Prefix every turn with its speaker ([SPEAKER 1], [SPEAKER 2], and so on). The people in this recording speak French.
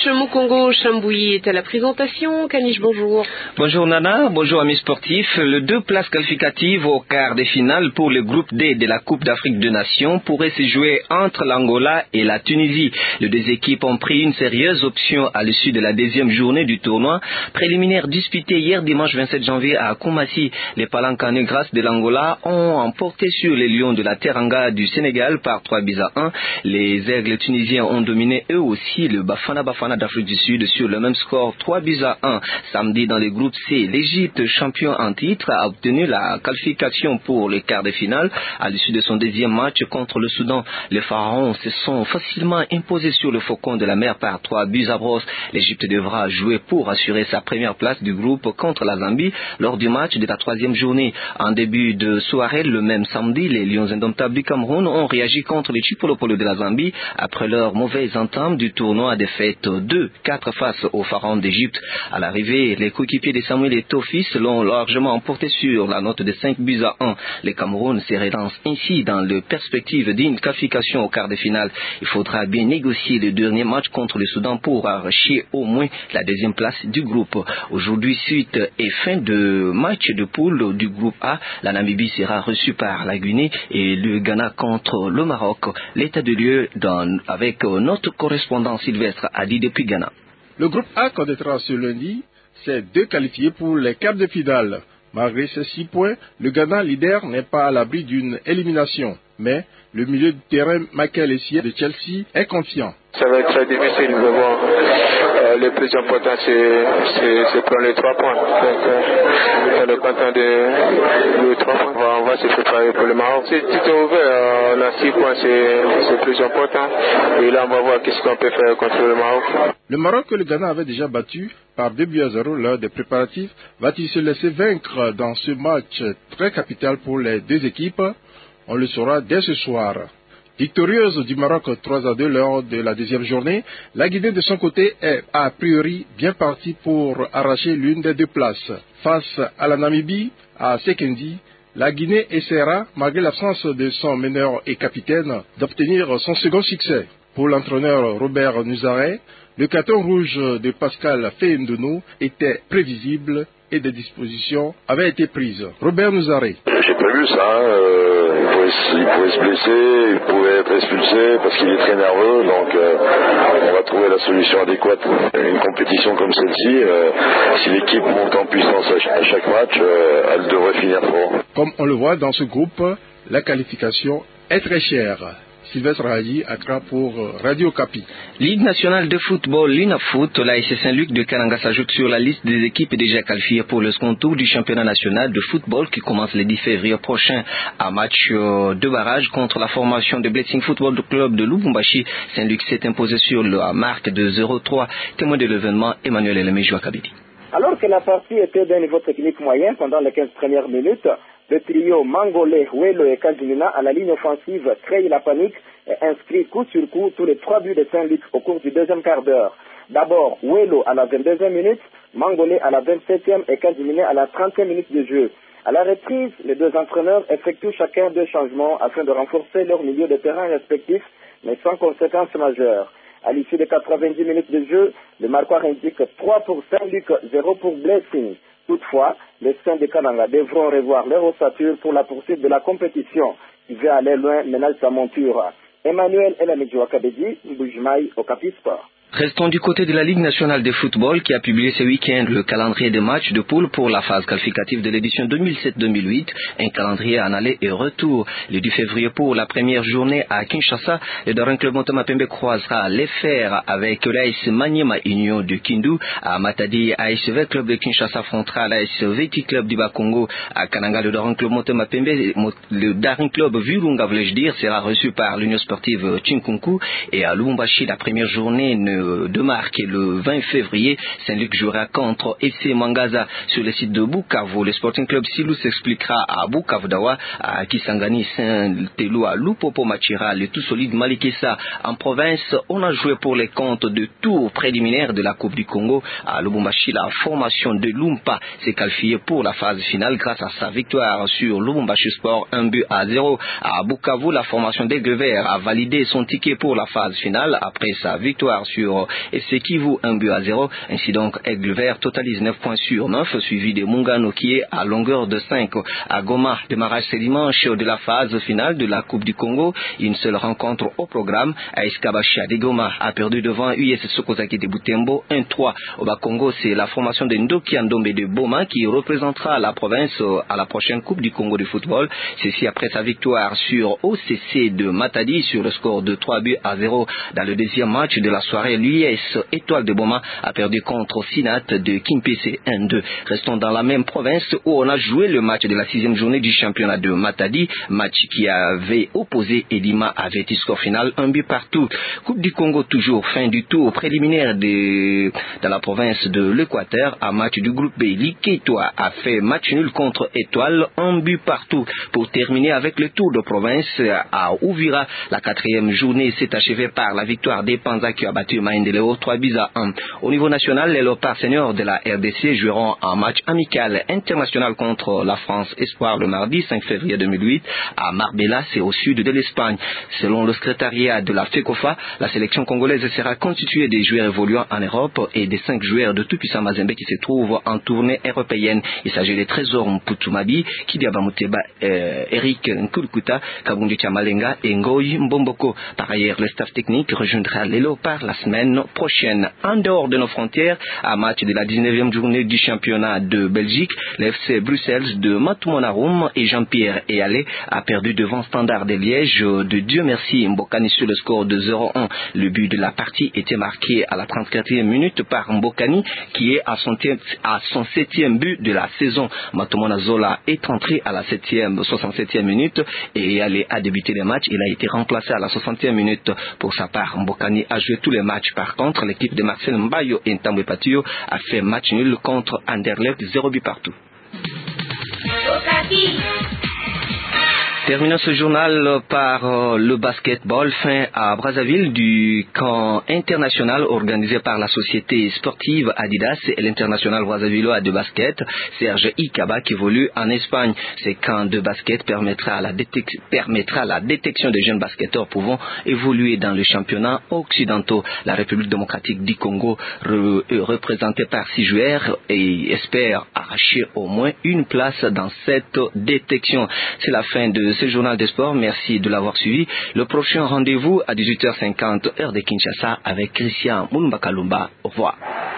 [SPEAKER 1] match, Mukongo-Chambouilly est à la présentation. Kanish, bonjour.
[SPEAKER 2] Bonjour Nana, bonjour amis sportifs. Les 2 places qualificatives au quart de finale pour le groupe D de la Coupe d'Afrique des Nations pourraient se jouer entre l'Angola et la Tunisie. Les 2 équipes ont pris une sérieuse option à l'issue de la 2e journée du tournoi préliminaire disputé hier dimanche 27 janvier à Koumassi. Les Palancanes de l'Angola ont emporté sur les Lions de la Teranga du Sénégal par 3-1. Les Aigles tunisiens ont dominé eux aussi le Bafana d'Afrique du Sud sur le même score 3-1. Samedi dans le groupe C, l'Égypte, champion en titre, a obtenu la qualification pour le quart de finale à l'issue de son 2e match contre le Soudan. Les Pharaons se sont facilement imposés sur le Faucon de la mer par 3-0. L'Égypte devra jouer pour assurer sa première place du groupe contre la Zambie lors du match de la 3e journée. En début de soirée, le même samedi, les Lions indomptables du Cameroun ont réagi contre les Chipolopolo de la Zambie après leur mauvaise entame du tournoi, défaite 2-4 face aux Pharaons d'Égypte. À l'arrivée, les coéquipiers de Samuel Eto'o-Fils l'ont largement emporté sur la note de 5-1. Le Cameroun se relance ainsi dans les perspectives d'une qualification au quart de finale. Il faudra bien négocier le dernier match contre le Soudan pour arracher au moins la 2e place du groupe. Aujourd'hui, suite et fin de match de poule du groupe A, la Namibie sera reçue par la Guinée et le Ghana contre le Maroc. L'état de lieu avec notre correspondant Sylvestre Adi depuis Ghana.
[SPEAKER 3] Le groupe A connaîtra ce lundi ses 2 qualifiés pour les quarts de finale. Malgré ces 6 points, le Ghana leader n'est pas à l'abri d'une élimination. Mais le milieu de terrain Michael Essien de Chelsea est confiant.
[SPEAKER 4] Ça va être très difficile, mais bon, le plus important c'est prendre les 3 points. Donc, on est content de 3 points. On va se préparer pour le Maroc. Si tout est ouvert, on a 6 points, c'est le plus important. Et là, on va voir qu'est-ce qu'on peut faire contre le Maroc.
[SPEAKER 3] Le Maroc que le Ghana avait déjà battu par 2-0 lors des préparatifs, va-t-il se laisser vaincre dans ce match très capital pour les 2 équipes? On le saura dès ce soir. Victorieuse du Maroc 3-2 lors de la 2e journée, la Guinée de son côté est a priori bien partie pour arracher l'une des 2 places. Face à la Namibie, à Sekendi, la Guinée essaiera, malgré l'absence de son meneur et capitaine, d'obtenir son second succès. Pour l'entraîneur Robert Nuzaret, le carton rouge de Pascal Feyendounou était prévisible et des dispositions avaient été prises. Robert Nuzaret.
[SPEAKER 5] J'ai prévu ça, il pouvait se blesser, il pouvait être expulsé parce qu'il est très nerveux, donc on va trouver la solution adéquate. Une compétition comme celle-ci, si l'équipe monte en puissance à chaque match, elle devrait finir fort.
[SPEAKER 3] Comme on le voit dans ce groupe, la qualification est très chère. Sylvestre Hadi, Accra pour Radio Kapi.
[SPEAKER 2] Ligue nationale de football, l'UNAFoot, l'AS Saint-Luc de Kananga s'ajoute sur la liste des équipes déjà qualifiées pour le second tour du championnat national de football qui commence le 10 février prochain. À match de barrage contre la formation de Blessing Football Club de Lubumbashi, Saint-Luc s'est imposé sur la marque de 0-3. Témoin de l'événement, Emmanuel Elemejo Kabidi.
[SPEAKER 6] Alors que la partie était d'un niveau technique moyen pendant les 15 premières minutes, le trio Mangolé, Welo et Kajimina à la ligne offensive crée la panique et inscrit coup sur coup tous les 3 buts de Saint-Luc au cours du 2e quart d'heure. D'abord, Welo à la 22e minute, Mangolé à la 27e et Kajimina à la 30e minute de jeu. À la reprise, les 2 entraîneurs effectuent chacun 2 changements afin de renforcer leur milieu de terrain respectif, mais sans conséquences majeures. À l'issue de 90 minutes de jeu, le marqueur indique 3 pour Saint-Luc, 0 pour Blessing. Toutefois, les Saints de Kananga devront revoir leur ossature pour la poursuite de la compétition. Qui veut aller loin ménage sa monture. Emmanuel Elamidjo Akabedi, Mbujimai, Okapi Sport.
[SPEAKER 2] Restons du côté de la Ligue nationale de football qui a publié ce week-end le calendrier des matchs de poule pour la phase qualificative de l'édition 2007-2008, un calendrier en aller et retour. Le 10 février pour la première journée à Kinshasa, le Daring Club Motema Pembe croisera les fers avec l'AS Maniema Union de Kindu. À Matadi, ASV Club de Kinshasa affrontera l'AS Veti Club du Bas-Congo. À Kananga, le Daring Club Motema Pembe, le Daring Club Virunga, voulais-je dire, sera reçu par l'Union Sportive Chinkunku. Et à Lubumbashi, la première journée de marque le 20 février, Saint-Luc jouera contre FC Mangaza sur le site de Bukavu. Le Sporting Club Silou s'expliquera à Bukavu Dawa, à Kisangani, Saint-Telou, à Lupopo Machira, le tout solide Malikessa. En province, on a joué pour les comptes de tour préliminaire de la Coupe du Congo. À Lubumbashi, la formation de Lumpa s'est qualifiée pour la phase finale grâce à sa victoire sur Lubumbashi Sport 1-0. À Bukavu, la formation d'Aigle Vert a validé son ticket pour la phase finale après sa victoire sur sur FC Kivu 1-0. Ainsi donc, Aigle Vert totalise 9 points sur 9, suivi de Mungano qui est à longueur de 5. À Goma, démarrage ce dimanche de la phase finale de la Coupe du Congo. Une seule rencontre au programme. AS Kabasha de Goma a perdu devant US Sokozaki de Butembo 1-3. Au Bas-Congo, c'est la formation de Ndoki Ndombe de Boma qui représentera la province à la prochaine Coupe du Congo de football. Ceci après sa victoire sur OCC de Matadi sur le score de 3-0. Dans le deuxième match de la soirée, l'US Étoile de Boma a perdu contre Sinat de Kimpese 1-2. Restons dans la même province où on a joué le match de la 6e journée du championnat de Matadi, match qui avait opposé Edima avec score final 1-partout. Coupe du Congo toujours, fin du tour préliminaire dans la province de l'Équateur, à match du groupe B. Liketoa a fait match nul contre Étoile, 1-partout. Pour terminer avec le tour de province à Ouvira, la 4e journée s'est achevée par la victoire des Panza qui a battu Maendeleo 3-1. Au niveau national, les Léopards seniors de la RDC joueront un match amical international contre la France Espoir le mardi 5 février 2008 à Marbella, c'est au sud de l'Espagne. Selon le secrétariat de la FECOFA, la sélection congolaise sera constituée des joueurs évoluant en Europe et des 5 joueurs de Tout-Puissant Mazembe qui se trouvent en tournée européenne. Il s'agit des Trésors Mputumabi, Kidiaba Muteba, Eric Nkulukuta, Kabundi Chamalenga et Ngoyi Mbomboko. Par ailleurs, le staff technique rejoindra les Léopards la semaine prochaine. En dehors de nos frontières, à match de la 19e journée du championnat de Belgique, l'FC Bruxelles de Matumonarum et Jean-Pierre Eyalé a perdu devant Standard de Liège de Dieu merci Mbokani sur le score de 0-1. Le but de la partie était marqué à la 34e minute par Mbokani qui est à son 7e but de la saison. Matomona Zola est entré à la 67e minute et Eyalé a débuté le match. Il a été remplacé à la 60e minute. Pour sa part, Mbokani a joué tous les matchs. Par contre, l'équipe de Marcel Mbayo et Ntambwe Patio a fait match nul contre Anderlecht, 0 but partout. Terminons ce journal par le basketball. Fin à Brazzaville du camp international organisé par la société sportive Adidas et l'international brazzavillois de basket Serge Ikaba qui évolue en Espagne. Ces camps de basket permettra la détection des jeunes basketteurs pouvant évoluer dans le championnat occidentaux. La République démocratique du Congo représentée par 6 joueurs et espère arracher au moins une place dans cette détection. C'est la fin de ce journal des sports. Merci de l'avoir suivi. Le prochain rendez-vous à 18h50 heure de Kinshasa avec Christian Moumbakalumba. Au revoir.